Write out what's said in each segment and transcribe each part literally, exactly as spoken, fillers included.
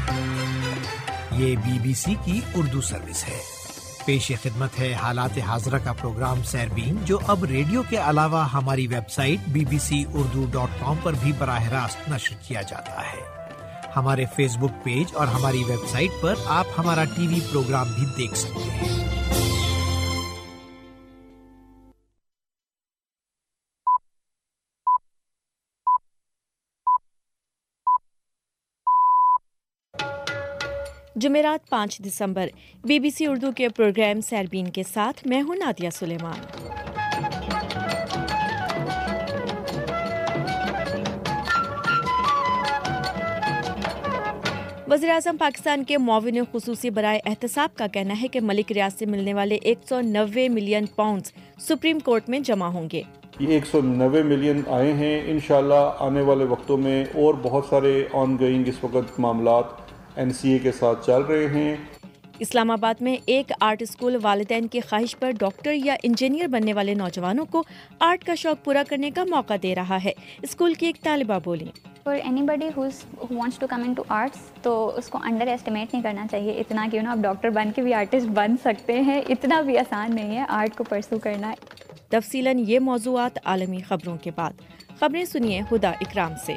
یہ B B سی کی Urdu service ہے۔ پیش خدمت ہے حالات حاضرہ کا پروگرام سیربین، جو اب ریڈیو کے علاوہ ہماری web site B B C Urdu dot com پر بھی براہ راست نشر کیا جاتا ہے۔ ہمارے فیس بک پیج اور ہماری ویب سائٹ پر آپ ہمارا ٹی وی پروگرام بھی دیکھ سکتے ہیں۔ جمعرات پانچ دسمبر، بی بی سی اردو کے پروگرام سیربین کے ساتھ میں ہوں نادیہ سلیمان۔ وزیر اعظم پاکستان کے معاون خصوصی برائے احتساب کا کہنا ہے کہ ملک ریاض سے ملنے والے ایک سو نوے ملین پاؤنڈز سپریم کورٹ میں جمع ہوں گے۔ یہ ایک سو نوے ملین آئے ہیں، انشاءاللہ آنے والے وقتوں میں اور بہت سارے آن گوئنگ اس وقت معاملات این سی اے کے ساتھ چل رہے ہیں۔ اسلام آباد میں ایک آرٹ اسکول والدین کی خواہش پر ڈاکٹر یا انجینئر بننے والے نوجوانوں کو آرٹ کا شوق پورا کرنے کا موقع دے رہا ہے۔ اسکول کی ایک طالبہ بولی، for anybody who wants to come in to arts, تو اس کو انڈر ایسٹیمیٹ نہیں کرنا چاہیے اتنا کہ آپ ڈاکٹر بن کے بھی آرٹسٹ بن سکتے ہیں، اتنا بھی آسان نہیں ہے آرٹ کو پرسو کرنا۔ تفصیلاً یہ موضوعات عالمی خبروں کے بعد۔ خبریں سنیے ہدا اکرام سے۔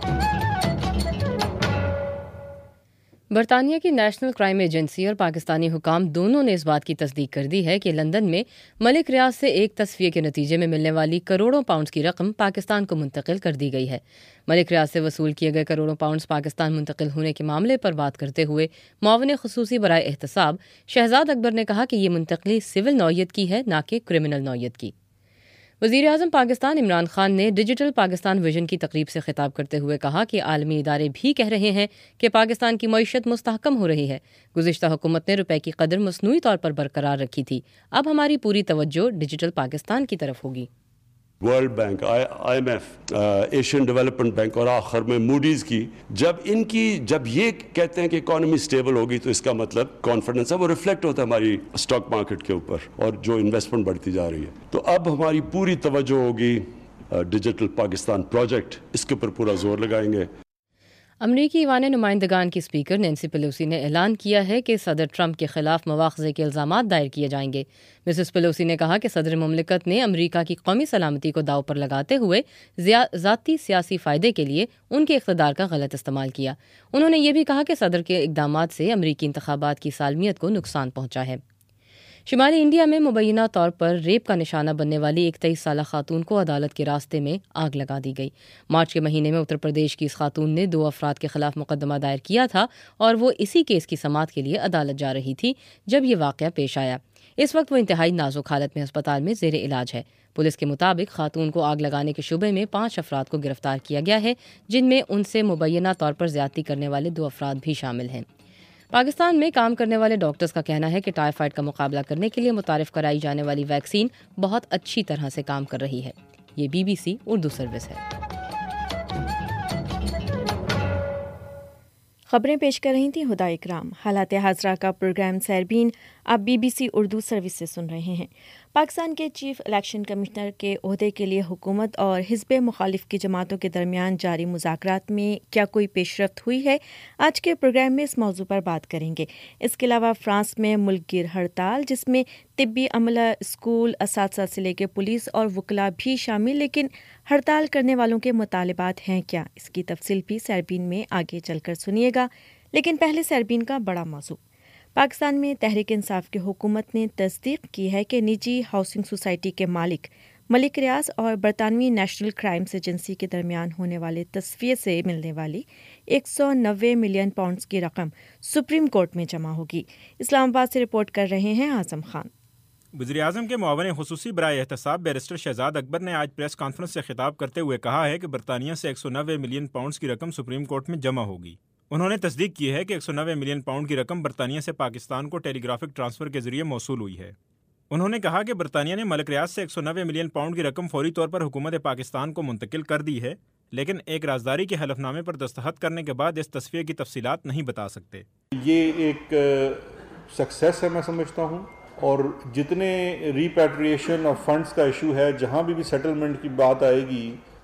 برطانیہ کی نیشنل کرائم ایجنسی اور پاکستانی حکام دونوں نے اس بات کی تصدیق کر دی ہے کہ لندن میں ملک ریاض سے ایک تصفیے کے نتیجے میں ملنے والی کروڑوں پاؤنڈز کی رقم پاکستان کو منتقل کر دی گئی ہے۔ ملک ریاض سے وصول کیے گئے کروڑوں پاؤنڈز پاکستان منتقل ہونے کے معاملے پر بات کرتے ہوئے معاون خصوصی برائے احتساب شہزاد اکبر نے کہا کہ یہ منتقلی سول نوعیت کی ہے، نہ کہ کرمنل نوعیت کی۔ وزیر اعظم پاکستان عمران خان نے ڈیجیٹل پاکستان ویژن کی تقریب سے خطاب کرتے ہوئے کہا کہ عالمی ادارے بھی کہہ رہے ہیں کہ پاکستان کی معیشت مستحکم ہو رہی ہے۔ گزشتہ حکومت نے روپے کی قدر مصنوعی طور پر برقرار رکھی تھی، اب ہماری پوری توجہ ڈیجیٹل پاکستان کی طرف ہوگی۔ World Bank, I M F, Asian Development Bank اور آخر میں موڈیز کی جب ان کی جب یہ کہتے ہیں کہ اکانومی سٹیبل ہوگی تو اس کا مطلب کانفیڈنس ہے، وہ ریفلیکٹ ہوتا ہے ہماری اسٹاک مارکیٹ کے اوپر اور جو انویسٹمنٹ بڑھتی جا رہی ہے۔ تو اب ہماری پوری توجہ ہوگی ڈیجیٹل پاکستان پروجیکٹ، اس کے اوپر پورا زور لگائیں گے۔ امریکی ایوان نمائندگان کی اسپیکر نینسی پیلوسی نے اعلان کیا ہے کہ صدر ٹرمپ کے خلاف مواخذے کے الزامات دائر کیے جائیں گے۔ مسز پیلوسی نے کہا کہ صدر مملکت نے امریکہ کی قومی سلامتی کو داؤ پر لگاتے ہوئے ذاتی سیاسی فائدے کے لیے ان کے اقتدار کا غلط استعمال کیا۔ انہوں نے یہ بھی کہا کہ صدر کے اقدامات سے امریکی انتخابات کی سالمیت کو نقصان پہنچا ہے۔ شمالی انڈیا میں مبینہ طور پر ریپ کا نشانہ بننے والی ایک تیئیس سالہ خاتون کو عدالت کے راستے میں آگ لگا دی گئی۔ مارچ کے مہینے میں اتر پردیش کی اس خاتون نے دو افراد کے خلاف مقدمہ دائر کیا تھا اور وہ اسی کیس کی سماعت کے لیے عدالت جا رہی تھی جب یہ واقعہ پیش آیا۔ اس وقت وہ انتہائی نازک حالت میں ہسپتال میں زیر علاج ہے۔ پولیس کے مطابق خاتون کو آگ لگانے کے شبے میں پانچ افراد کو گرفتار کیا گیا ہے، جن میں ان سے مبینہ طور پر زیادتی کرنے والے دو افراد بھی شامل ہیں۔ پاکستان میں کام کرنے والے ڈاکٹرز کا کہنا ہے کہ ٹائیفائڈ کا مقابلہ کرنے کے لیے متعارف کرائی جانے والی ویکسین بہت اچھی طرح سے کام کر رہی ہے۔ یہ B B C Urdu service ہے۔ خبریں پیش کر رہی تھیں ہدا اکرام۔ حالات حاضرہ کا پروگرام سیربین آپ B B C Urdu service سے سن رہے ہیں۔ پاکستان کے چیف الیکشن کمشنر کے عہدے کے لیے حکومت اور حزب مخالف کی جماعتوں کے درمیان جاری مذاکرات میں کیا کوئی پیش رفت ہوئی ہے؟ آج کے پروگرام میں اس موضوع پر بات کریں گے۔ اس کے علاوہ فرانس میں ملک گیر ہڑتال، جس میں طبی عملہ، اسکول، اساتذہ سے لے کے پولیس اور وکلاء بھی شامل، لیکن ہڑتال کرنے والوں کے مطالبات ہیں کیا؟ اس کی تفصیل بھی سیربین میں آگے چل کر سنیے گا، لیکن پہلے سیربین کا بڑا موضوع۔ پاکستان میں تحریک انصاف کی حکومت نے تصدیق کی ہے کہ نجی ہاؤسنگ سوسائٹی کے مالک ملک ریاض اور برطانوی نیشنل کرائمز ایجنسی کے درمیان ہونے والے تصفیے سے ملنے والی ایک سو نوے ملین پاؤنڈز کی رقم سپریم کورٹ میں جمع ہوگی۔ اسلام آباد سے رپورٹ کر رہے ہیں اعظم خان۔ وزیر اعظم کے معاون خصوصی برائے احتساب بیرسٹر شہزاد اکبر نے آج پریس کانفرنس سے خطاب کرتے ہوئے کہا ہے کہ برطانیہ سے ایک سو نوے ملین پاؤنڈز کی رقم سپریم کورٹ میں جمع ہوگی۔ انہوں نے تصدیق کی ہے کہ ایک سو نوے ملین پاؤنڈ کی رقم برطانیہ سے پاکستان کو ٹیلی گرافک ٹرانسفر کے ذریعے موصول ہوئی ہے۔ انہوں نے کہا کہ برطانیہ نے ملک ریاض سے ایک سو نوے ملین پاؤنڈ کی رقم فوری طور پر حکومت پاکستان کو منتقل کر دی ہے، لیکن ایک رازداری کے حلف نامے پر دستخط کرنے کے بعد اس تصفیے کی تفصیلات نہیں بتا سکتے۔ یہ ایک سکسیس ہے میں سمجھتا ہوں، اور جتنے ریپیٹریشن آف فنڈز کا ایشو ہے، جہاں بھی بھی سیٹلمنٹ کی بات آئے گی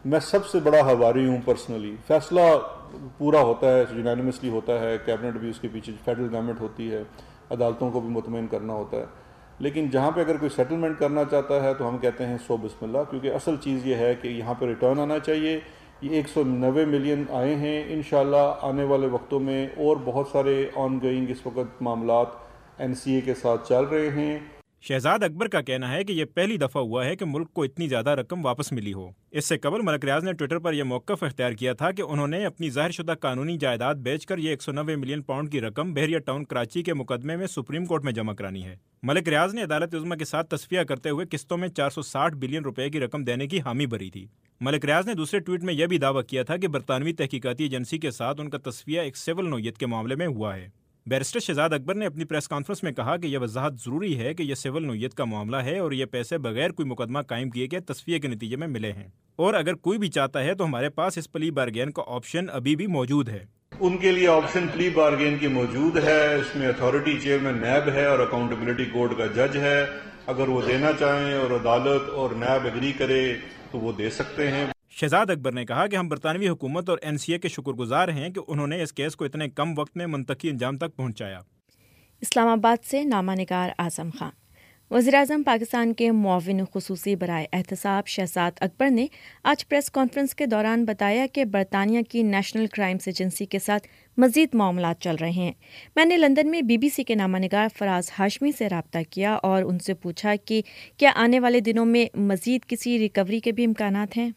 میں سب سے بڑا ہواری ہوں پرسنلی. فیصلہ پورا ہوتا ہے، یونانیمسلی ہوتا ہے، کیبنٹ بھی اس کے پیچھے، فیڈرل گورنمنٹ ہوتی ہے، عدالتوں کو بھی مطمئن کرنا ہوتا ہے. لیکن جہاں پہ اگر کوئی سیٹلمنٹ کرنا چاہتا ہے تو ہم کہتے ہیں سو بسم اللہ، کیونکہ اصل چیز یہ ہے کہ یہاں پہ ریٹرن آنا چاہیے. یہ ایک سو نوے ملین آئے ہیں، انشاءاللہ آنے والے وقتوں میں اور بہت سارے آن گوئنگ اس وقت معاملات این سی اے کے ساتھ چل رہے ہیں. شہزاد اکبر کا کہنا ہے کہ یہ پہلی دفعہ ہوا ہے کہ ملک کو اتنی زیادہ رقم واپس ملی ہو. اس سے قبل ملک ریاض نے ٹویٹر پر یہ موقف اختیار کیا تھا کہ انہوں نے اپنی ظاہر شدہ قانونی جائیداد بیچ کر یہ ایک سو نوے ملین پاؤنڈ کی رقم بحریہ ٹاؤن کراچی کے مقدمے میں سپریم کورٹ میں جمع کرانی ہے. ملک ریاض نے عدالت عظمیٰ کے ساتھ تصفیہ کرتے ہوئے قسطوں میں چار سو ساٹھ بلین روپے کی رقم دینے کی حامی بھری تھی. ملک ریاض نے دوسرے ٹویٹ میں یہ بھی دعویٰ کیا تھا کہ برطانوی تحقیقاتی ایجنسی کے ساتھ ان کا تصفیہ ایک سول نوعیت کے معاملے میں ہوا ہے. بیرسٹر شہزاد اکبر نے اپنی پریس کانفرنس میں کہا کہ یہ وضاحت ضروری ہے کہ یہ سول نوعیت کا معاملہ ہے اور یہ پیسے بغیر کوئی مقدمہ قائم کیے گئے تصفیے کے نتیجے میں ملے ہیں، اور اگر کوئی بھی چاہتا ہے تو ہمارے پاس اس پلی بارگین کا آپشن ابھی بھی موجود ہے. ان کے لیے آپشن پلی بارگین کی موجود ہے. اس میں اتھارٹی چیئرمین نیب ہے اور اکاؤنٹیبلٹی کورٹ کا جج ہے. اگر وہ دینا چاہیں اور عدالت اور نیب ایگری کرے تو وہ دے سکتے ہیں. شہزاد اکبر نے کہا کہ ہم برطانوی حکومت اور این سی اے کے شکر گزار ہیں کہ انہوں نے اس کیس کو اتنے کم وقت میں منطقی انجام تک پہنچایا. اسلام آباد سے نامہ نگار اعظم خان. وزیراعظم پاکستان کے معاون خصوصی برائے احتساب شہزاد اکبر نے آج پریس کانفرنس کے دوران بتایا کہ برطانیہ کی نیشنل کرائمز ایجنسی کے ساتھ مزید معاملات چل رہے ہیں. میں نے لندن میں بی بی سی کے نامہ نگار فراز ہاشمی سے رابطہ کیا اور ان سے پوچھا کہ کیا آنے والے دنوں میں مزید کسی ریکوری کے بھی امکانات ہیں.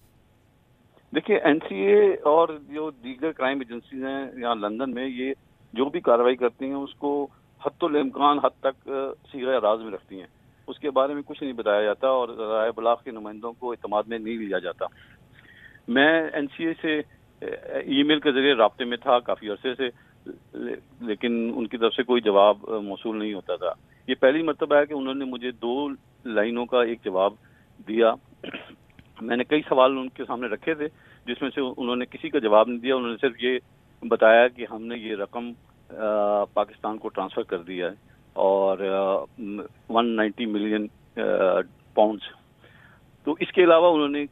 دیکھیے، این سی اے اور جو دیگر کرائم ایجنسیز ہیں یہاں لندن میں، یہ جو بھی کارروائی کرتی ہیں اس کو حد الامکان حد تک صیغہ راز میں رکھتی ہیں. اس کے بارے میں کچھ نہیں بتایا جاتا اور ذرائع ابلاغ کے نمائندوں کو اعتماد میں نہیں لیا جاتا. میں این سی اے سے ای میل کے ذریعے رابطے میں تھا کافی عرصے سے، لیکن ان کی طرف سے کوئی جواب موصول نہیں ہوتا تھا. یہ پہلی مرتبہ ہے کہ انہوں نے مجھے دو لائنوں کا ایک جواب دیا. میں نے کئی سوال ان کے سامنے رکھے تھے جس میں سے انہوں نے کسی کا جواب نہیں دیا. انہوں نے صرف یہ بتایا کہ ہم نے یہ رقم پاکستان کو ٹرانسفر کر دیا ہے اور ون نائنٹی ملین پاؤنڈز. تو اس کے علاوہ انہوں نے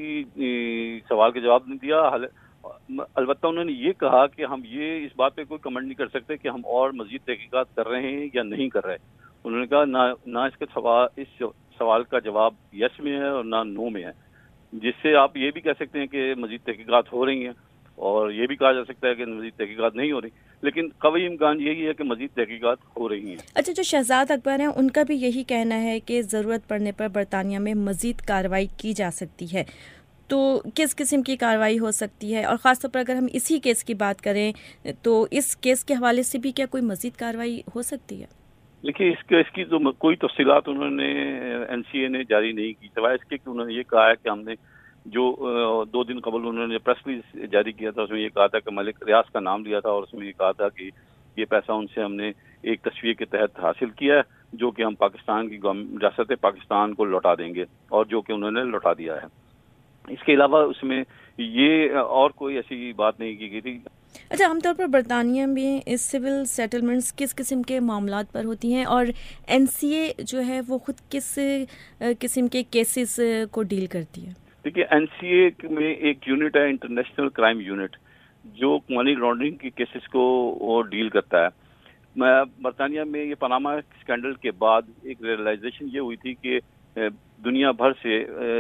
کسی سوال کا جواب نہیں دیا. البتہ انہوں نے یہ کہا کہ ہم یہ اس بات پہ کوئی کمنٹ نہیں کر سکتے کہ ہم اور مزید تحقیقات کر رہے ہیں یا نہیں کر رہے. انہوں نے کہا نہ نہ اس کے سوال اس سوال کا جواب یس میں ہے اور نہ نو میں ہے، جس سے آپ یہ بھی کہہ سکتے ہیں کہ مزید تحقیقات ہو رہی ہیں اور یہ بھی کہا جا سکتا ہے کہ مزید تحقیقات نہیں ہو رہی، لیکن قوی امکان یہی ہے کہ مزید تحقیقات ہو رہی ہیں. اچھا، جو شہزاد اکبر ہیں ان کا بھی یہی کہنا ہے کہ ضرورت پڑنے پر برطانیہ میں مزید کارروائی کی جا سکتی ہے. تو کس قسم کی کارروائی ہو سکتی ہے، اور خاص طور پر اگر ہم اسی کیس کی بات کریں تو اس کیس کے حوالے سے بھی کیا کوئی مزید کارروائی ہو سکتی ہے؟ دیکھیے، اس کیس کی تو کوئی تفصیلات انہوں نے این سی اے نے جاری نہیں کی، سوائے اس کے کہ انہوں نے یہ کہا ہے کہ ہم نے جو دو دن قبل انہوں نے پریس ریلیز جاری کیا تھا اس میں یہ کہا تھا کہ ملک ریاض کا نام لیا تھا اور اس میں یہ کہا تھا کہ یہ پیسہ ان سے ہم نے ایک تصفیے کے تحت حاصل کیا ہے جو کہ ہم پاکستان کی ریاست پاکستان کو لوٹا دیں گے، اور جو کہ انہوں نے لوٹا دیا ہے. اس کے علاوہ اس میں یہ اور کوئی ایسی بات نہیں کی گئی تھی. اچھا، عام طور پر برطانیہ میں سول سیٹلمنٹس کس قسم کے معاملات پر ہوتی ہیں، اور این سی اے جو ہے وہ خود کس قسم کے کیسز کو ڈیل کرتی ہے؟ دیکھیے، این سی اے میں ایک یونٹ ہے انٹرنیشنل کرائم یونٹ جو منی لانڈرنگ کی کیسز کو وہ ڈیل کرتا ہے. میں برطانیہ میں یہ پاناما اسکینڈل کے بعد ایک ریئلائزیشن یہ ہوئی تھی کہ دنیا بھر سے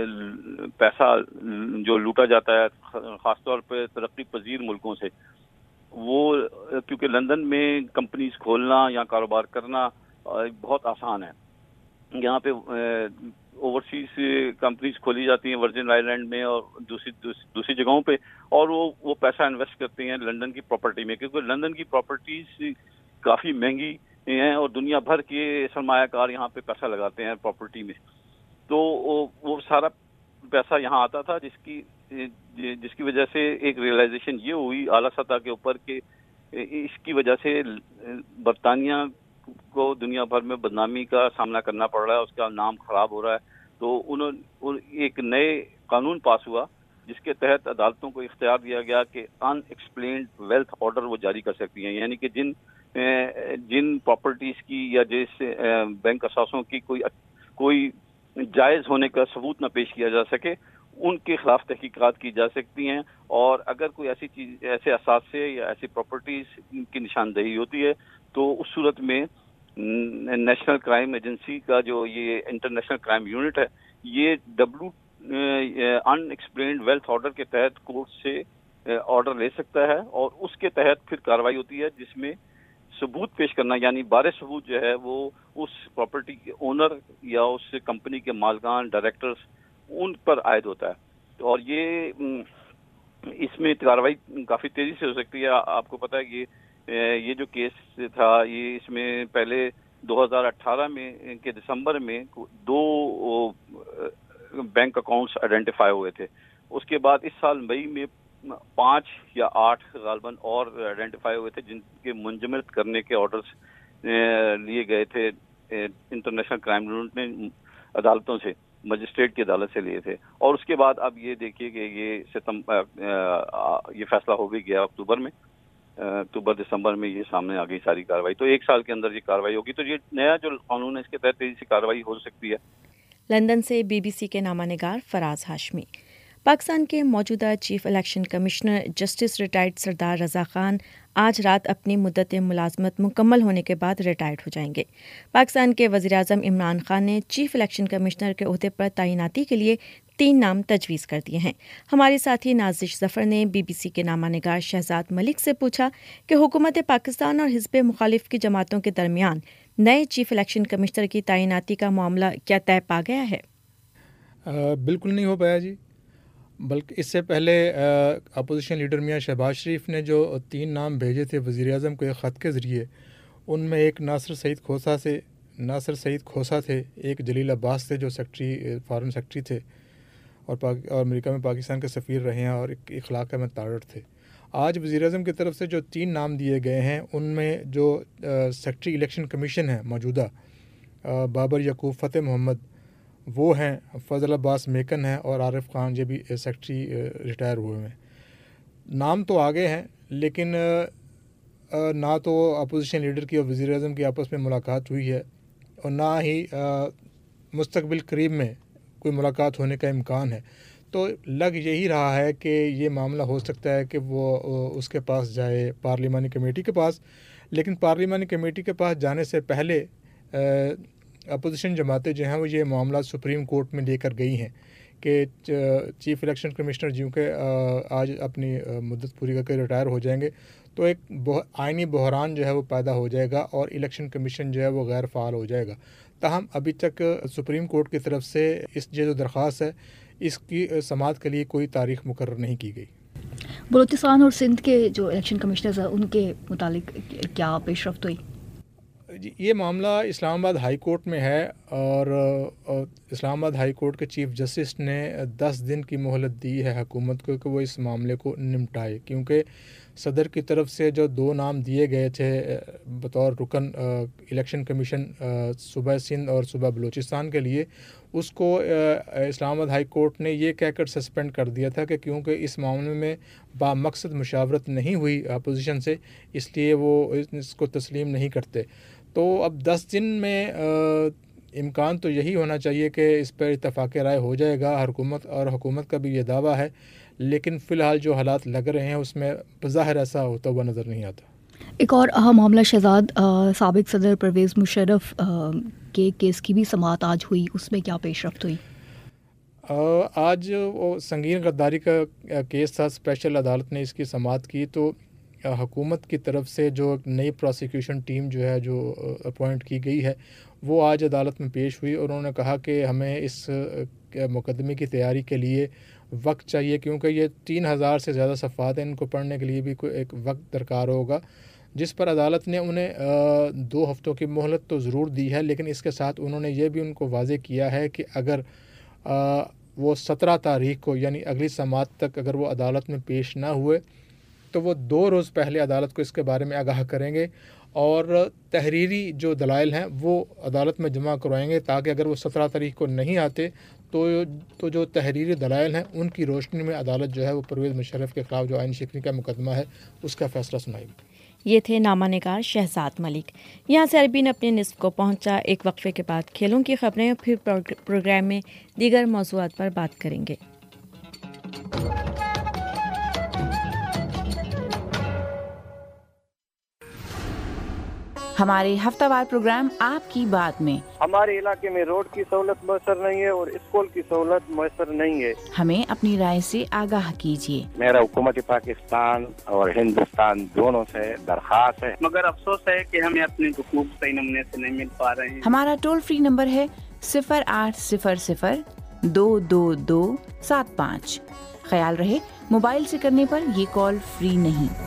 پیسہ جو لوٹا جاتا ہے خاص طور پہ ترقی پذیر ملکوں سے، وہ کیونکہ لندن میں کمپنیز کھولنا یا کاروبار کرنا بہت آسان ہے. یہاں پہ اوورسیز کمپنیز کھولی جاتی ہیں ورجن آئی لینڈ میں اور دوسری دوسری جگہوں پہ، اور وہ وہ پیسہ انویسٹ کرتے ہیں لندن کی پراپرٹی میں، کیونکہ لندن کی پراپرٹیز کافی مہنگی ہیں اور دنیا بھر کے سرمایہ کار یہاں پہ پیسہ لگاتے ہیں پراپرٹی میں. تو وہ سارا پیسہ یہاں آتا تھا، جس کی جس کی وجہ سے ایک ریئلائزیشن یہ ہوئی اعلیٰ سطح کے اوپر کہ اس کی وجہ سے برطانیہ کو دنیا بھر میں بدنامی کا سامنا کرنا پڑ رہا ہے، اس کا نام خراب ہو رہا ہے. تو انہوں ایک نئے قانون پاس ہوا جس کے تحت عدالتوں کو اختیار دیا گیا کہ ان ایکسپلینڈ ویلتھ آرڈر وہ جاری کر سکتی ہیں، یعنی کہ جن جن پراپرٹیز کی یا جس بینک اثاثوں کی کوئی کوئی جائز ہونے کا ثبوت نہ پیش کیا جا سکے، ان کے خلاف تحقیقات کی جا سکتی ہیں، اور اگر کوئی ایسی چیز ایسے اثاثے یا ایسی پراپرٹیز کی نشاندہی ہوتی ہے تو اس صورت میں نیشنل کرائم ایجنسی کا جو یہ انٹرنیشنل کرائم یونٹ ہے یہ ڈبلو ان ایکسپلینڈ ویلتھ آرڈر کے تحت کورٹ سے آرڈر لے سکتا ہے، اور اس کے تحت پھر کارروائی ہوتی ہے جس میں ثبوت پیش کرنا، یعنی بارے ثبوت جو ہے وہ اس پراپرٹی کے اونر یا اس کمپنی کے مالکان ڈائریکٹرز ان پر عائد ہوتا ہے، اور یہ اس میں کارروائی کافی تیزی سے ہو سکتی ہے۔ آپ کو پتہ ہے کہ یہ جو کیس تھا یہ اس میں پہلے دو ہزار اٹھارہ میں کے دسمبر میں دو بینک اکاؤنٹس آئیڈینٹیفائی ہوئے تھے، اس کے بعد اس سال مئی میں پانچ یا آٹھ غالباً اور آئیڈینٹیفائی ہوئے تھے جن کے منجمد کرنے کے آرڈرز لیے گئے تھے انٹرنیشنل کرائم یونٹ نے عدالتوں سے، مجسٹریٹ کی عدالت سے لیے تھے، اور اس کے بعد اب یہ دیکھیے کہ یہ ستمبر یہ فیصلہ ہو بھی گیا اکتوبر میں، اکتوبر دسمبر میں یہ سامنے آ گئی ساری کارروائی، تو ایک سال کے اندر یہ کارروائی ہوگی، تو یہ نیا جو قانون ہے اس کے تحت تیزی سے کارروائی ہو سکتی ہے۔ لندن سے بی بی سی کے نامہ نگار فراز ہاشمی۔ پاکستان کے موجودہ chief election commissioner justice retired Sardar Raza Khan آج رات اپنی مدت ملازمت مکمل ہونے کے بعد ریٹائرڈ ہو جائیں گے۔ پاکستان کے وزیراعظم عمران خان نے چیف الیکشن کمشنر کے عہدے پر تعیناتی کے لیے تین نام تجویز کر دیے ہیں۔ ہمارے ساتھی نازش ظفر نے بی بی سی کے نامہ نگار شہزاد ملک سے پوچھا کہ حکومت پاکستان اور حزب مخالف کی جماعتوں کے درمیان نئے چیف الیکشن کمشنر کی تعیناتی کا معاملہ کیا طے پا گیا ہے؟ آ, بالکل نہیں ہو پایا جی، بلکہ اس سے پہلے اپوزیشن لیڈر میاں شہباز شریف نے جو تین نام بھیجے تھے وزیر اعظم کو ایک خط کے ذریعے، ان میں ایک ناصر سعید کھوسا سے ناصر سعید کھوسا تھے، ایک جلیل عباس تھے جو سیکٹری فارن سیکٹری تھے اور پاک اور امریکہ میں پاکستان کے سفیر رہے ہیں، اور ایک اخلاق احمد تارڑ تھے۔ آج وزیر اعظم کی طرف سے جو تین نام دیے گئے ہیں ان میں جو سیکٹری الیکشن کمیشن ہے موجودہ بابر یعقوب فتح محمد وہ ہیں، فضل عباس میکن ہیں، اور عارف خان یہ بھی سیکٹری ریٹائر ہوئے ہیں۔ نام تو آگے ہیں لیکن نہ تو اپوزیشن لیڈر کی اور وزیر اعظم کی آپس میں ملاقات ہوئی ہے، اور نہ ہی مستقبل قریب میں کوئی ملاقات ہونے کا امکان ہے، تو لگ یہی رہا ہے کہ یہ معاملہ ہو سکتا ہے کہ وہ اس کے پاس جائے پارلیمانی کمیٹی کے پاس، لیکن پارلیمانی کمیٹی کے پاس جانے سے پہلے اپوزیشن جماعتیں جو ہیں وہ یہ معاملہ سپریم کورٹ میں لے کر گئی ہیں کہ چیف الیکشن کمشنر جوں کہ آج اپنی مدت پوری کر کے ریٹائر ہو جائیں گے تو ایک آئینی بحران جو ہے وہ پیدا ہو جائے گا اور الیکشن کمیشن جو ہے وہ غیر فعال ہو جائے گا۔ تاہم ابھی تک سپریم کورٹ کی طرف سے اس جو درخواست ہے اس کی سماعت کے لیے کوئی تاریخ مقرر نہیں کی گئی۔ بلوچستان اور سندھ کے جو الیکشن کمشنرز ہیں ان کے متعلق کیا پیش رفت ہوئی؟ یہ معاملہ اسلام آباد ہائی کورٹ میں ہے، اور اسلام آباد ہائی کورٹ کے چیف جسٹس نے دس دن کی مہلت دی ہے حکومت کو کہ وہ اس معاملے کو نمٹائے، کیونکہ صدر کی طرف سے جو دو نام دیے گئے تھے بطور رکن الیکشن کمیشن صوبہ سندھ اور صوبہ بلوچستان کے لیے، اس کو اسلام آباد ہائی کورٹ نے یہ کہہ کر سسپینڈ کر دیا تھا کہ کیونکہ اس معاملے میں با مقصد مشاورت نہیں ہوئی اپوزیشن سے، اس لیے وہ اس کو تسلیم نہیں کرتے۔ تو اب دس دن میں امکان تو یہی ہونا چاہیے کہ اس پر اتفاق رائے ہو جائے گا، حکومت اور حکومت کا بھی یہ دعویٰ ہے، لیکن فی الحال جو حالات لگ رہے ہیں اس میں بظاہر ایسا ہوتا ہوا نظر نہیں آتا۔ ایک اور اہم معاملہ شہزاد، سابق صدر پرویز مشرف کے کیس کی بھی سماعت آج ہوئی، اس میں کیا پیش رفت ہوئی؟ آج وہ سنگین غداری کا کیس تھا، اسپیشل عدالت نے اس کی سماعت کی، تو حکومت کی طرف سے جو نئی پروسیکیوشن ٹیم جو ہے جو اپوائنٹ کی گئی ہے وہ آج عدالت میں پیش ہوئی، اور انہوں نے کہا کہ ہمیں اس مقدمے کی تیاری کے لیے وقت چاہیے، کیونکہ یہ تین ہزار سے زیادہ صفحات ہیں، ان کو پڑھنے کے لیے بھی کوئی ایک وقت درکار ہوگا، جس پر عدالت نے انہیں دو ہفتوں کی مہلت تو ضرور دی ہے، لیکن اس کے ساتھ انہوں نے یہ بھی ان کو واضح کیا ہے کہ اگر وہ سترہ تاریخ کو یعنی اگلی سماعت تک اگر وہ عدالت میں پیش نہ ہوئے تو وہ دو روز پہلے عدالت کو اس کے بارے میں آگاہ کریں گے، اور تحریری جو دلائل ہیں وہ عدالت میں جمع کروائیں گے، تاکہ اگر وہ سترہ تاریخ کو نہیں آتے تو تو جو تحریری دلائل ہیں ان کی روشنی میں عدالت جو ہے وہ پرویز مشرف کے خلاف جو آئین شکنی کا مقدمہ ہے اس کا فیصلہ سنائے گی۔ یہ تھے نامہ نگار شہزاد ملک۔ یہاں سے عربین اپنے نصف کو پہنچا، ایک وقفے کے بعد کھیلوں کی خبریں، پھر پروگرام میں دیگر موضوعات پر بات کریں گے۔ ہمارے ہفتہ وار پروگرام آپ کی بات میں ہمارے علاقے میں روڈ کی سہولت میسر نہیں ہے اور اسکول کی سہولت میسر نہیں ہے. ہمیں اپنی رائے سے آگاہ کیجیے. میرا حکومت پاکستان اور ہندوستان دونوں سے درخواست ہے, مگر افسوس ہے کہ ہمیں اپنے حقوق صحیح نمونے سے نہیں مل پا رہے ہیں. ہمارا ٹول فری نمبر ہے صفر آٹھ صفر صفر دو دو دو سات پانچ. خیال رہے موبائل سے کرنے پر یہ کال فری نہیں.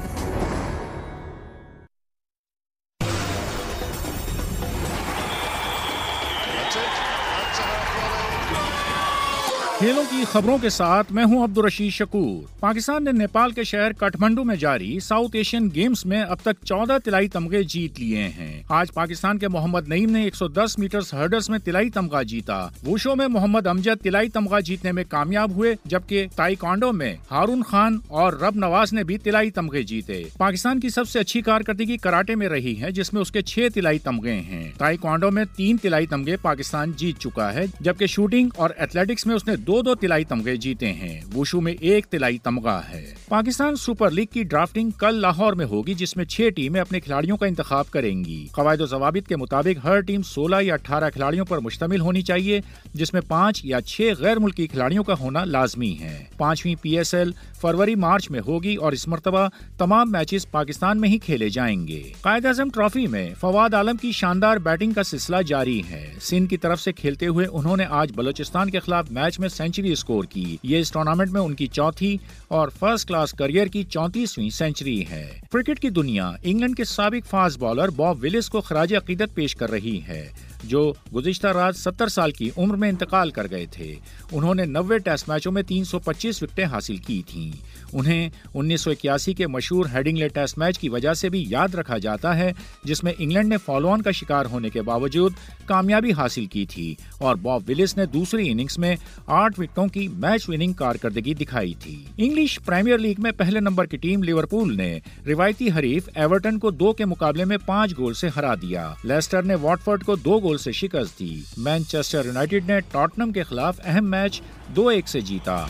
کھیلوں کی خبروں کے ساتھ میں ہوں عبدالرشید شکور. پاکستان نے نیپال کے شہر کٹھمنڈو میں جاری ساؤتھ ایشین گیمز میں اب تک چودہ طلائی تمغے جیت لیے ہیں. آج پاکستان کے محمد نعیم نے ایک سو دس میٹر ہرڈلز میں طلائی تمغہ جیتا. ووشو میں محمد امجد طلائی تمغہ جیتنے میں کامیاب ہوئے, جبکہ تائیکوانڈو میں ہارون خان اور رب نواز نے بھی طلائی تمغے جیتے. پاکستان کی سب سے اچھی کارکردگی کراٹے میں رہی ہے, جس میں اس کے چھ طلائی تمغے ہیں. تائیکوانڈو میں تین طلائی تمغے پاکستان جیت چکا ہے, جبکہ شوٹنگ اور ایتھلیٹکس میں اس نے دو دو طلائی تمغے جیتے ہیں. ووشو میں ایک طلائی تمغہ ہے. پاکستان سپر لیگ کی ڈرافٹنگ کل لاہور میں ہوگی, جس میں چھ ٹیمیں اپنے کھلاڑیوں کا انتخاب کریں گی. قواعد و ضوابط کے مطابق ہر ٹیم سولہ یا اٹھارہ کھلاڑیوں پر مشتمل ہونی چاہیے, جس میں پانچ یا چھ غیر ملکی کھلاڑیوں کا ہونا لازمی ہے. پانچویں پی ایس ایل فروری مارچ میں ہوگی اور اس مرتبہ تمام میچز پاکستان میں ہی کھیلے جائیں گے. قائد اعظم ٹرافی میں فواد عالم کی شاندار بیٹنگ کا سلسلہ جاری ہے. سندھ کی طرف سے کھیلتے ہوئے انہوں نے آج بلوچستان کے خلاف میچ میں سینچری اسکور کی. یہ اس ٹورنامنٹ میں ان کی چوتھی اور فرسٹ کلاس کریئر کی چونتیسویں سینچری ہے. کرکٹ کی دنیا انگلینڈ کے سابق فاسٹ بالر باب ولس کو خراج عقیدت پیش کر رہی ہے, جو گزشتہ رات ستر سال کی عمر میں انتقال کر گئے تھے. انہوں نے نوے ٹیسٹ میچوں میں تین سو پچیس وکٹیں حاصل کی تھیں. انہیں انیس سو اکیاسی کے مشہور ہیڈنگلے ٹیسٹ میچ کی وجہ سے بھی یاد رکھا جاتا ہے, جس میں انگلینڈ نے فالو آن کا شکار ہونے کے باوجود کامیابی حاصل کی تھی اور باب ولس نے دوسری اننگز میں آٹھ وکٹوں کی میچ وننگ کارکردگی دکھائی تھی. انگلش پریمیئر لیگ میں پہلے نمبر کی ٹیم لیورپول نے روایتی حریف ایورٹن کو دو کے مقابلے میں پانچ گول سے ہرا دیا. لیسٹر نے واٹفورڈ کو دو گول سے شکست دی. مانچسٹر یونائیٹڈ نے ٹاٹنم کے خلاف اہم میچ دو ایک سے جیتا.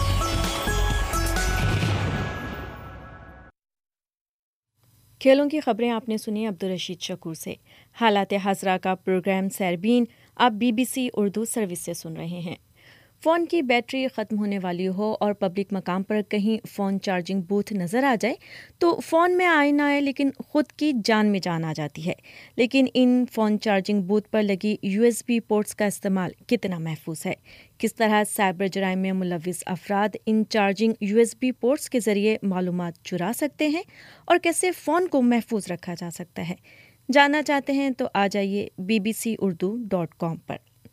کھیلوں کی خبریں آپ نے سنی عبدالرشید شکور سے. حالات حاضرہ کا پروگرام سیربین آپ B B C Urdu service سے سن رہے ہیں. فون کی بیٹری ختم ہونے والی ہو اور پبلک مقام پر کہیں فون چارجنگ بوتھ نظر آ جائے تو فون میں آئے نہ آئے لیکن خود کی جان میں جان آ جاتی ہے. لیکن ان فون چارجنگ بوتھ پر لگی یو ایس بی پورٹس کا استعمال کتنا محفوظ ہے؟ کس طرح سائبر جرائم میں ملوث افراد ان charging U S B ports کے ذریعے معلومات چرا سکتے ہیں اور کیسے فون کو محفوظ رکھا جا سکتا ہے؟ جاننا چاہتے ہیں تو آ جائیے B B C Urdu dot com پر.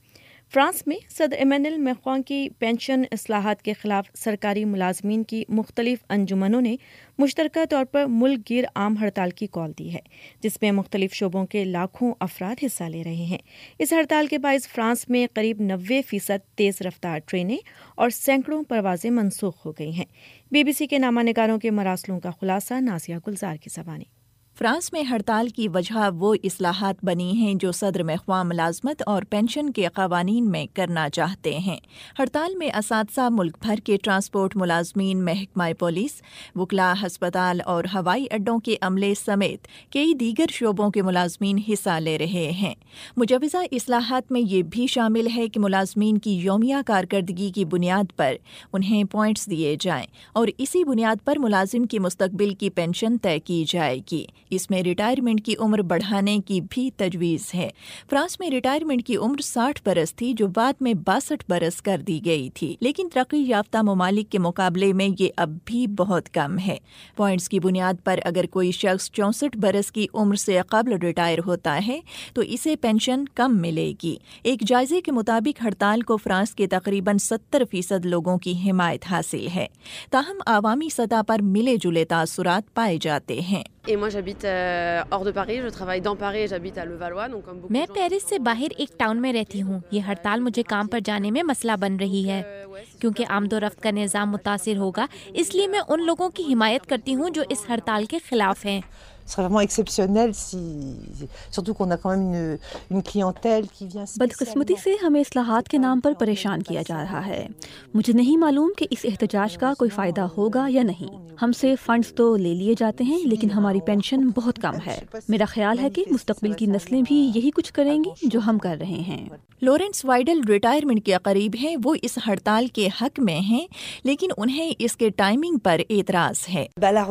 فرانس میں صدر ایمینوئل میخواں کی پینشن اصلاحات کے خلاف سرکاری ملازمین کی مختلف انجمنوں نے مشترکہ طور پر ملک گیر عام ہڑتال کی کال دی ہے، جس میں مختلف شعبوں کے لاکھوں افراد حصہ لے رہے ہیں. اس ہڑتال کے باعث فرانس میں قریب نوے فیصد تیز رفتار ٹرینیں اور سینکڑوں پروازیں منسوخ ہو گئی ہیں. بی بی سی کے نامہ نگاروں کے مراسلوں کا خلاصہ نازیہ گلزار کی زبانی. فرانس میں ہڑتال کی وجہ وہ اصلاحات بنی ہیں جو صدر میخواں ملازمت اور پینشن کے قوانین میں کرنا چاہتے ہیں. ہڑتال میں اساتذہ، ملک بھر کے ٹرانسپورٹ ملازمین، محکمہ پولیس، وکلاء، ہسپتال اور ہوائی اڈوں کے عملے سمیت کئی دیگر شعبوں کے ملازمین حصہ لے رہے ہیں. مجوزہ اصلاحات میں یہ بھی شامل ہے کہ ملازمین کی یومیہ کارکردگی کی بنیاد پر انہیں پوائنٹس دیے جائیں اور اسی بنیاد پر ملازم کی مستقبل کی پینشن طے کی جائے گی. اس میں ریٹائرمنٹ کی عمر بڑھانے کی بھی تجویز ہے. فرانس میں ریٹائرمنٹ کی عمر ساٹھ برس تھی جو بعد میں باسٹھ برس کر دی گئی تھی، لیکن ترقی یافتہ ممالک کے مقابلے میں یہ اب بھی بہت کم ہے. پوائنٹس کی بنیاد پر اگر کوئی شخص چونسٹھ برس کی عمر سے قبل ریٹائر ہوتا ہے تو اسے پینشن کم ملے گی. ایک جائزے کے مطابق ہڑتال کو فرانس کے تقریباً ستر فیصد لوگوں کی حمایت حاصل ہے، تاہم عوامی سطح پر ملے جلے تاثرات پائے جاتے ہیں. میں پیرس سے باہر ایک ٹاؤن میں رہتی ہوں. یہ ہڑتال مجھے کام پر جانے میں مسئلہ بن رہی ہے کیونکہ آمد و رفت کا نظام متاثر ہوگا، اس لیے میں ان لوگوں کی حمایت کرتی ہوں جو اس ہڑتال کے خلاف ہیں. Ce serait vraiment exceptionnel si, surtout qu'on a quand même une, une clientèle qui vient بدقسمتی سے ہمیں اصلاحات کے نام پر پریشان کیا جا رہا ہے. مجھے نہیں معلوم کہ اس احتجاج کا کوئی فائدہ ہوگا یا نہیں. ہم سے فنڈز تو لے لیے جاتے ہیں لیکن ہماری پینشن بہت کم ہے. میرا خیال ہے کہ مستقبل کی نسلیں بھی یہی کچھ کریں گی جو ہم کر رہے ہیں. لورنس وائڈل ریٹائرمنٹ کے قریب ہیں. وہ اس ہڑتال کے حق میں ہیں لیکن انہیں اس کے ٹائمنگ پر اعتراض ہے.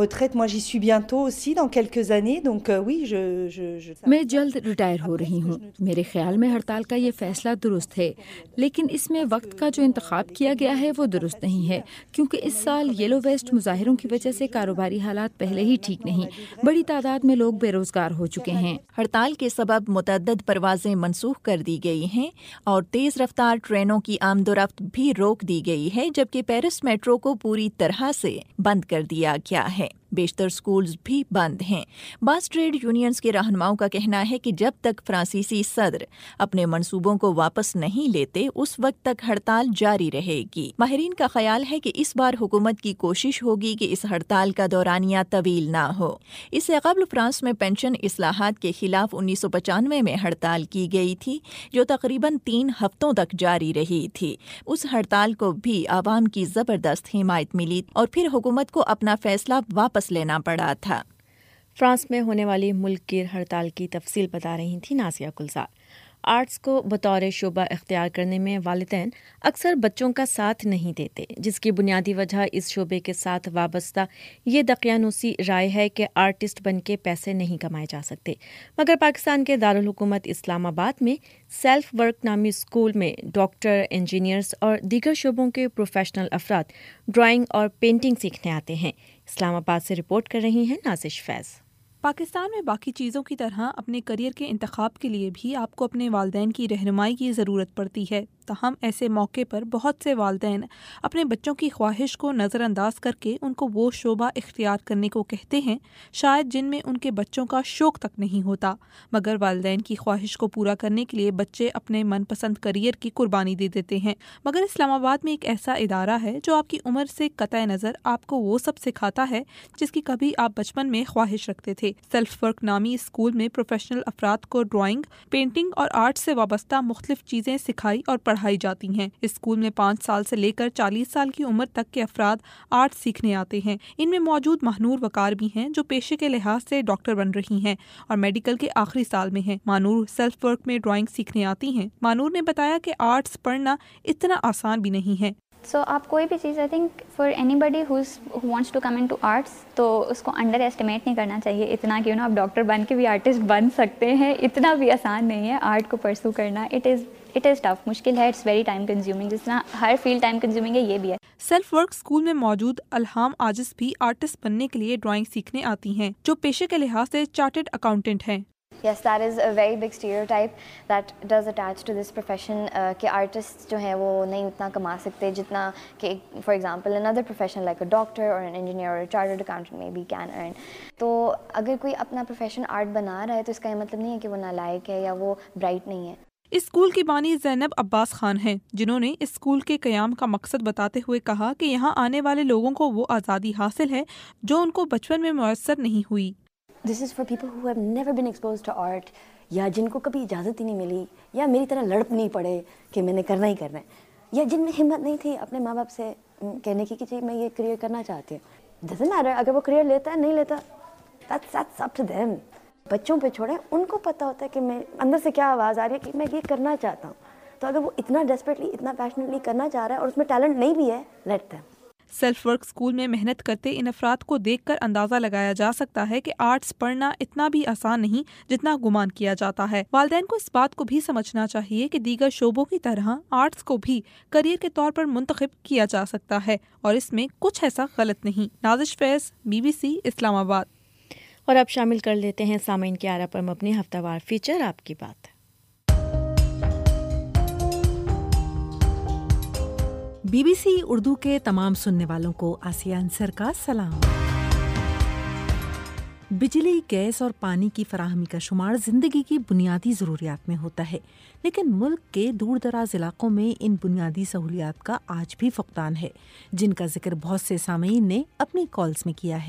میں جلد ریٹائر ہو رہی ہوں. میرے خیال میں ہڑتال کا یہ فیصلہ درست ہے لیکن اس میں وقت کا جو انتخاب کیا گیا ہے وہ درست نہیں ہے کیونکہ اس سال یلو ویسٹ مظاہروں کی وجہ سے کاروباری حالات پہلے ہی ٹھیک نہیں. بڑی تعداد میں لوگ بے روزگار ہو چکے ہیں. ہڑتال کے سبب متعدد پروازیں منسوخ کر دی گئی ہیں اور تیز رفتار ٹرینوں کی آمد و رفت بھی روک دی گئی ہے جبکہ پیرس میٹرو کو پوری طرح سے بند کر دیا گیا ہے. بیشتر سکولز بھی بند ہیں. بعض ٹریڈ یونینز کے رہنماؤں کا کہنا ہے کہ جب تک فرانسیسی صدر اپنے منصوبوں کو واپس نہیں لیتے اس وقت تک ہڑتال جاری رہے گی. ماہرین کا خیال ہے کہ اس بار حکومت کی کوشش ہوگی کہ اس ہڑتال کا دورانیہ طویل نہ ہو. اس سے قبل فرانس میں پینشن اصلاحات کے خلاف انیس سو پچانوے میں ہڑتال کی گئی تھی جو تقریباً تین ہفتوں تک جاری رہی تھی. اس ہڑتال کو بھی عوام کی زبردست حمایت ملی اور پھر حکومت کو اپنا فیصلہ واپس لینا پڑا تھا. فرانس میں ہونے والی ملک گیر ہڑتال کی تفصیل بتا رہی تھی نازیہ گلزار. آرٹس کو بطور شعبہ اختیار کرنے میں والدین اکثر بچوں کا ساتھ نہیں دیتے جس کی بنیادی وجہ اس شعبے کے ساتھ وابستہ یہ دقیانوسی رائے ہے کہ آرٹسٹ بن کے پیسے نہیں کمائے جا سکتے. مگر پاکستان کے دارالحکومت اسلام آباد میں سیلف ورک نامی اسکول میں ڈاکٹر، انجینئرز اور دیگر شعبوں کے پروفیشنل افراد ڈرائنگ اور پینٹنگ سیکھنے آتے ہیں. اسلام آباد سے رپورٹ کر رہی ہیں نازش فیض. پاکستان میں باقی چیزوں کی طرح اپنے کریئر کے انتخاب کے لیے بھی آپ کو اپنے والدین کی رہنمائی کی ضرورت پڑتی ہے. تاہم ایسے موقع پر بہت سے والدین اپنے بچوں کی خواہش کو نظر انداز کر کے ان کو وہ شعبہ اختیار کرنے کو کہتے ہیں شاید جن میں ان کے بچوں کا شوق تک نہیں ہوتا. مگر والدین کی خواہش کو پورا کرنے کے لیے بچے اپنے من پسند کریئر کی قربانی دے دیتے ہیں. مگر اسلام آباد میں ایک ایسا ادارہ ہے جو آپ کی عمر سے قطع نظر آپ کو وہ سب سکھاتا ہے جس کی کبھی آپ بچپن میں خواہش رکھتے تھے. سیلف ورک نامی اسکول میں پروفیشنل افراد کو ڈرائنگ، پینٹنگ اور آرٹ سے وابستہ مختلف چیزیں سکھائی اور پڑھائی جاتی ہیں. اس اسکول میں پانچ سال سے لے کر چالیس سال کی عمر تک کے افراد آرٹ سیکھنے آتے ہیں. ان میں موجود مہنور وقار بھی ہیں جو پیشے کے لحاظ سے ڈاکٹر بن رہی ہیں اور میڈیکل کے آخری سال میں ہیں. مانور سیلف ورک میں ڈرائنگ سیکھنے آتی ہیں. مانور نے بتایا کہ آرٹس پڑھنا اتنا آسان بھی نہیں ہے. سو آپ کوئی بھی چیز I think for anybody who's who wants to come in to arts تو اس کو انڈر ایسٹیمیٹ نہیں کرنا چاہیے اتنا کہ یو نو آپ ڈاکٹر بن کے بھی آرٹسٹ بن سکتے ہیں. اتنا بھی آسان نہیں ہے آرٹ کو پرسو کرنا. It is it is tough, مشکل ہے. It's very time consuming. جس طرح ہر فیلڈ ٹائم کنزیومنگ ہے یہ بھی ہے. سیلف ورک اسکول میں موجود الہام عاجز بھی آرٹسٹ بننے کے لیے ڈرائنگ سیکھنے آتی ہیں جو پیشے کے لحاظ سے چارٹرڈ اکاؤنٹنٹ ہیں. Yes, that is a very big stereotype that does attach to this profession کہ artists جو ہیں وہ نہیں اتنا کما سکتے جتنا کہ for example another profession like a doctor or an engineer or a chartered accountant maybe can earn. تو اگر کوئی اپنا profession art بنا رہا ہے تو اس کا یہ مطلب نہیں ہے کہ وہ نالائق ہے یا وہ bright نہیں ہے. اس اسکول کی بانی زینب عباس خان ہیں جنہوں نے اس اسکول کے قیام کا مقصد بتاتے ہوئے کہا کہ یہاں آنے والے لوگوں کو وہ آزادی حاصل ہے جو ان کو بچپن میں میسر نہیں ہوئی. This is for people who have never been exposed to art یا جن کو کبھی اجازت ہی نہیں ملی یا میری طرح لڑپ نہیں پڑے کہ میں نے کرنا ہی کرنا ہے یا جن میں ہمت نہیں تھی اپنے ماں باپ سے کہنے کی کہ جی میں یہ کریئر کرنا چاہتی ہوں. Doesn't matter اگر وہ کریئر لیتا ہے نہیں لیتا that's that's up to them. بچوں پہ چھوڑیں ان کو پتہ ہوتا ہے کہ میں اندر سے کیا آواز آ رہی ہے کہ میں یہ کرنا چاہتا ہوں. تو اگر وہ اتنا ڈیسپریٹلی اتنا پیشنیٹلی کرنا چاہ رہا ہے اور اس میں ٹیلنٹ نہیں بھی ہے let them. Self work school میں محنت کرتے ان افراد کو دیکھ کر اندازہ لگایا جا سکتا ہے کہ آرٹس پڑھنا اتنا بھی آسان نہیں جتنا گمان کیا جاتا ہے. والدین کو اس بات کو بھی سمجھنا چاہیے کہ دیگر شعبوں کی طرح آرٹس کو بھی کریئر کے طور پر منتخب کیا جا سکتا ہے اور اس میں کچھ ایسا غلط نہیں. نازش فیض، بی بی سی، اسلام آباد. اور اب شامل کر لیتے ہیں سامعین کی آرا پر مبنی ہفتہ وار فیچر آپ کی بات. بی بی سی اردو کے تمام سننے والوں کو آسیہ انصر کا سلام. بجلی، گیس اور پانی کی فراہمی کا شمار زندگی کی بنیادی ضروریات میں ہوتا ہے، لیکن ملک کے دور دراز علاقوں میں ان بنیادی سہولیات کا آج بھی فقدان ہے، جن کا ذکر بہت سے سامعین نے اپنی کالز میں کیا ہے.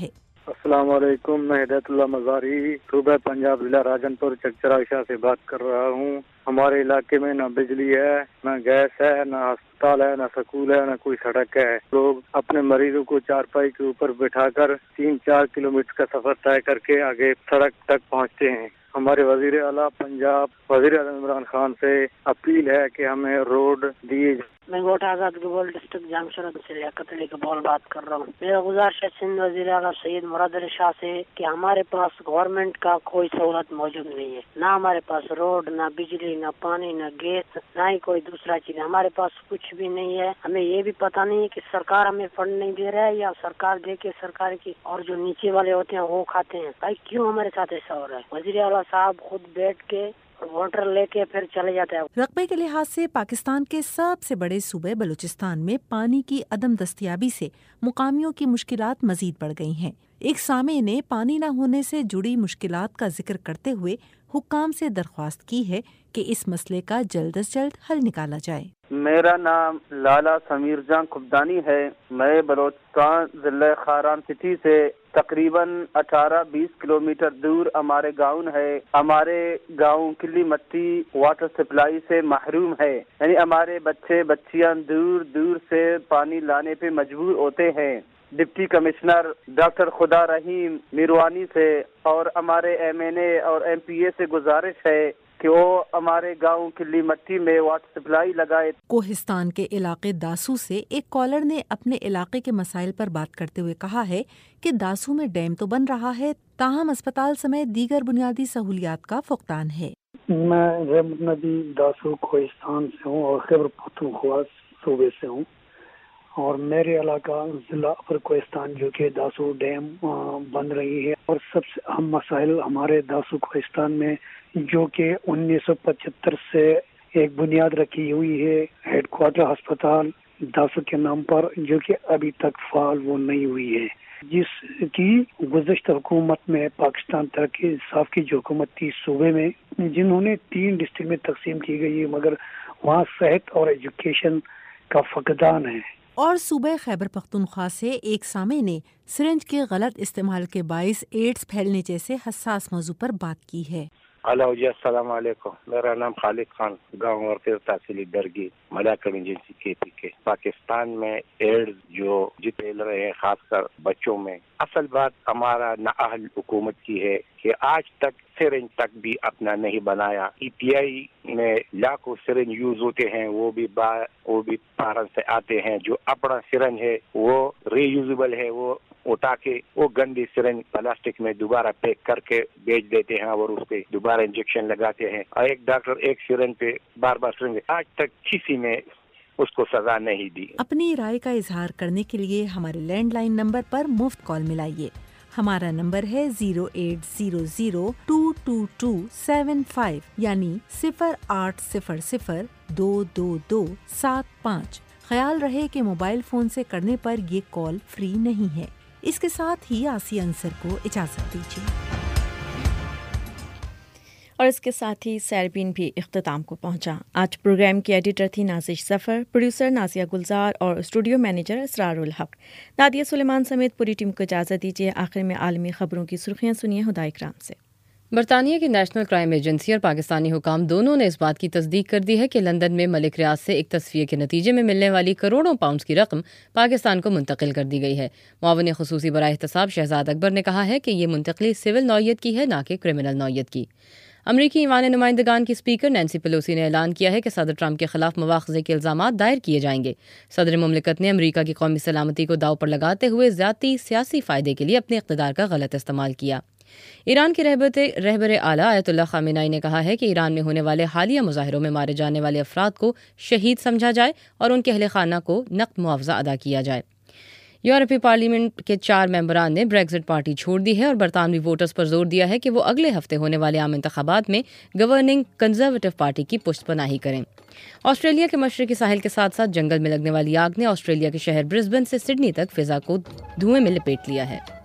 السلام علیکم، میں ہدایت اللہ مزاری صوبہ پنجاب ضلع راجن پور چکچرا شاہ سے بات کر رہا ہوں۔ ہمارے علاقے میں نہ بجلی ہے، نہ گیس ہے، نہ ہسپتال ہے، نہ سکول ہے، نہ کوئی سڑک ہے۔ لوگ اپنے مریضوں کو چارپائی کے اوپر بٹھا کر تین چار کلومیٹر کا سفر طے کر کے آگے سڑک تک پہنچتے ہیں۔ ہمارے وزیر اعلیٰ پنجاب وزیر اعظم عمران خان سے اپیل ہے کہ ہمیں روڈ دیے جائیں۔ میں گوٹ آزاد گبول ڈسٹرکٹ جام شرط سے لیاقت علی قبول بات کر رہا ہوں۔ میرا گزارش ہے سندھ وزیر اعلیٰ سید مراد علی شاہ سے کہ ہمارے پاس گورنمنٹ کا کوئی سہولت موجود نہیں ہے، نہ ہمارے پاس روڈ، نہ بجلی، نہ پانی، نہ گیس، نہ ہی کوئی دوسرا چیز، ہمارے پاس کچھ بھی نہیں ہے۔ ہمیں یہ بھی پتہ نہیں ہے کہ سرکار ہمیں فنڈ نہیں دے رہا ہے یا سرکار دے کے سرکار کی اور جو نیچے والے ہوتے ہیں وہ کھاتے ہیں۔ بھائی کیوں ہمارے ساتھ ایسا ہو رہا ہے؟ وزیر اعلیٰ صاحب خود بیٹھ کے واٹر لے کے پھر چلے جاتے ہیں۔ رقبے کے لحاظ سے پاکستان کے سب سے بڑے صوبے بلوچستان میں پانی کی عدم دستیابی سے مقامیوں کی مشکلات مزید بڑھ گئی ہیں۔ ایک سامع نے پانی نہ ہونے سے جڑی مشکلات کا ذکر کرتے ہوئے حکام سے درخواست کی ہے کہ اس مسئلے کا جلد از جلد حل نکالا جائے۔ میرا نام لالا سمیر جان کھبدانی ہے۔ میں بلوچستان ضلع خاران سٹی سے تقریباً اٹھارہ بیس کلومیٹر دور ہمارے گاؤں ہے۔ ہمارے گاؤں کلی مٹی واٹر سپلائی سے محروم ہے، یعنی ہمارے بچے بچیاں دور دور سے پانی لانے پہ مجبور ہوتے ہیں۔ ڈپٹی کمشنر ڈاکٹر خدا رحیم میروانی سے اور ہمارے ایم این اے اور ایم پی اے سے گزارش ہے کہ وہ ہمارے گاؤں کلی مٹی میں واٹر سپلائی لگائے۔ کوہستان کے علاقے داسو سے ایک کالر نے اپنے علاقے کے مسائل پر بات کرتے ہوئے کہا ہے کہ داسو میں ڈیم تو بن رہا ہے، تاہم اسپتال سمیت دیگر بنیادی سہولیات کا فقدان ہے۔ میں رحمت ندی داسو کوہستان سے ہوں اور خیبر پختونخوا صوبے سے ہوں، اور میرے علاقہ ضلع اپر کوہستان جو کہ داسو ڈیم بن رہی ہے، اور سب سے اہم مسائل ہمارے داسو کوہستان میں جو کہ انیس سو پچہتر سے ایک بنیاد رکھی ہوئی ہے ہیڈ کوارٹر ہسپتال داسو کے نام پر، جو کہ ابھی تک فعال وہ نہیں ہوئی ہے، جس کی گزشتہ حکومت میں پاکستان ترقی انصاف کی جو حکومت تھی صوبے میں، جنہوں نے تین ڈسٹرکٹ میں تقسیم کی گئی ہے، مگر وہاں صحت اور ایجوکیشن کا فقدان ہے۔ اور صوبہ خیبر پختونخوا سے ایک سامع نے سرنج کے غلط استعمال کے باعث ایڈز پھیلنے جیسے حساس موضوع پر بات کی ہے۔ ہلو جی، السلام علیکم، میرا نام خالد خان، گاؤں اور پھر تحصیلی درگی ملاکڑ ایجنسی کے پی کے۔ پاکستان میں ایڈز جو پھیل رہے ہیں خاص کر بچوں میں، اصل بات ہمارا نااہل حکومت کی ہے کہ آج تک سرنج تک بھی اپنا نہیں بنایا۔ ای پی آئی میں لاکھوں سرنج یوز ہوتے ہیں، وہ بھی با وہ بھی فارن سے آتے ہیں۔ جو اپنا سرنج ہے وہ ری یوزیبل ہے، وہ اٹھا کے وہ گندی سرنج پلاسٹک میں دوبارہ پیک کر کے بیچ دیتے ہیں اور اس پہ دوبارہ انجیکشن لگاتے ہیں۔ اور ایک ڈاکٹر ایک سرنج پہ بار بار سرنج، آج تک کسی نے اس کو سزا نہیں دی۔ اپنی رائے کا اظہار کرنے کے لیے ہمارے لینڈ لائن نمبر پر مفت کال ملائیے۔ ہمارا نمبر ہے zero eight zero zero two two two seven five, یعنی صفر آٹھ صفر صفر دو دو دو سات پانچ۔ خیال رہے کہ موبائل فون سے کرنے پر یہ کال فری نہیں ہے۔ اس کے ساتھ ہی آسیہ انصر کو اجازت دیجیے، اور اس کے ساتھ ہی سیربین بھی اختتام کو پہنچا۔ آج پروگرام کی ایڈیٹر تھی نازش ظفر، پروڈیوسر نازیہ گلزار اور اسٹوڈیو مینیجر اسرار الحق۔ نادیہ سلیمان سمیت پوری ٹیم کو اجازت دیجیے۔ آخر میں عالمی خبروں کی سرخیاں سنیے ہدا اکرام سے۔ برطانیہ کی نیشنل کرائم ایجنسی اور پاکستانی حکام دونوں نے اس بات کی تصدیق کر دی ہے کہ لندن میں ملک ریاض سے ایک تصفیے کے نتیجے میں ملنے والی کروڑوں پاؤنڈز کی رقم پاکستان کو منتقل کر دی گئی ہے۔ معاون خصوصی برائے احتساب شہزاد اکبر نے کہا ہے کہ یہ منتقلی سول نوعیت کی ہے، نہ کہ کرمنل نوعیت کی۔ امریکی ایوان نمائندگان کی اسپیکر نینسی پیلوسی نے اعلان کیا ہے کہ صدر ٹرمپ کے خلاف مواخذے کے الزامات دائر کیے جائیں گے۔ صدر مملکت نے امریکہ کی قومی سلامتی کو داؤ پر لگاتے ہوئے ذاتی سیاسی فائدے کے لیے اپنے اقتدار کا غلط استعمال کیا۔ ایران کے رہبر اعلیٰ آیت اللہ خامنہئی نے کہا ہے کہ ایران میں ہونے والے حالیہ مظاہروں میں مارے جانے والے افراد کو شہید سمجھا جائے اور ان کے اہل خانہ کو نقد معاوضہ ادا کیا جائے۔ یورپی پارلیمنٹ کے چار ممبران نے بریگزٹ پارٹی چھوڑ دی ہے اور برطانوی ووٹرز پر زور دیا ہے کہ وہ اگلے ہفتے ہونے والے عام انتخابات میں گورننگ کنزرویٹو پارٹی کی پشت پناہی کریں۔ آسٹریلیا کے مشرقی ساحل کے ساتھ ساتھ جنگل میں لگنے والی آگ نے آسٹریلیا کے شہر برسبن سے سڈنی تک فضا کو دھوئیں میں لپیٹ لیا ہے۔